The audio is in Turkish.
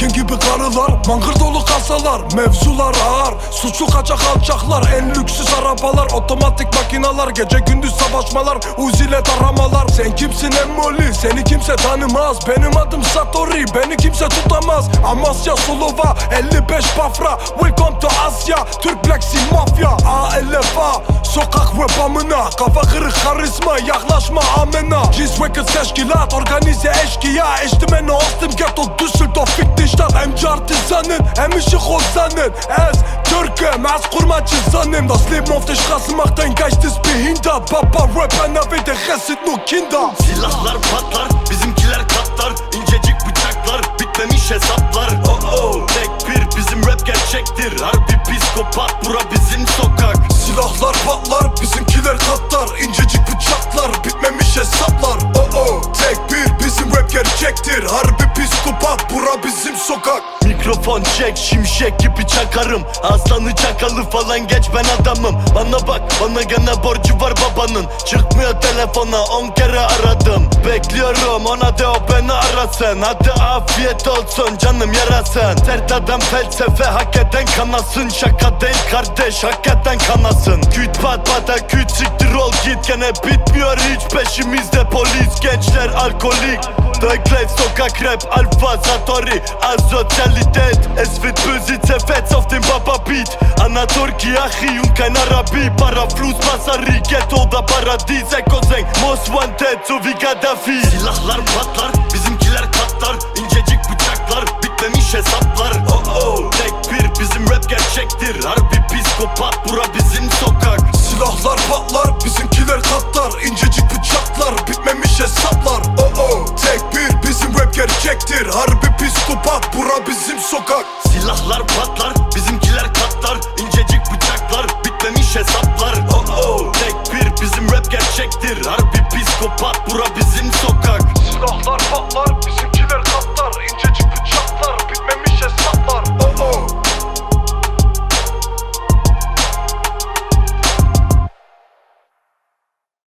Zengin gibi karılar, mangır dolu kasalar, mevzular ağır, suçlu kaçak alçaklar, en lüksüz arabalar, otomatik makinalar, gece gündüz savaşmalar, Uzi'le taramalar. Sen kimsin Emmoli? Seni kimse tanımaz. Benim adım Satori, beni kimse tutamaz. Amasya Sulova, 55 Bafra, welcome to Asya, Türk Black Sea Mafya, ALFA, sokak rap amına, kafa kırık karizma, yaklaşma amena. G-Records teşkilat, organize eşkıya, eştimene ostim ghetto Düsseldorf fick die Stadt. MC Artisanen, hem işi Hosanen, es Türke, Maz kurmacı zannem. Das Leben auf der Straße macht dein geistesbehindert. Papa Rap, NRW, der Rest sind nur Kinder. Silahlar patlar, bizimkiler katlar, incecik bıçaklar, bitmemiş hesaplar. Oh oh, tek bir bizim rap gerçektir. Harbi psikopat, bura bizim sokak. Silahlar patlar, bizimkiler katlar, incecik bıçaklar, bitmemiş hesaplar. Oh oh, tek bir bizim rap gerçektir. Harbi psikopat, bura bizim sokak. Mikrofon çek, şimşek gibi çakarım. Aslanı çakalı falan geç, ben adamım. Bana bak, bana gene borcu var babanın. Çıkmıyor telefona, 10 kere aradım. Bekliyorum, ona de o beni arasın. Hadi afiyet olsun canım, yarasın. Sert adam felsefe, hak eden kanasın. Şaka değil kardeş, hakikaten kanasın. Küt pat pata küt, siktir ol git. Gene bitmiyor hiç peşimizde polis. Gençler alkolik, Döklev sokak rap, Alpha Satori, Asozialität. Es wird böse zerfetzt auf dem Baba Beat. Anatorki Achi und kein Arabi. Paraflus Basari, Ghetto da Paradies. Ekoseng, Most Wanted, so wie Gaddafi. Silahlar patlar, bizimkiler katlar, incecik bıçaklar, bitmemiş hesaplar. Oh oh, tek bir bizim rap gerçektir. Harbi psikopat, bura bizim sokak. Silahlar patlar, bizimkiler katlar, incecik bıçaklar, bitmemiş hesaplar. Oh oh, tek bir bizim rap gerçektir. Harbi psikopat, bura bizim sokak. Silahlar patlar,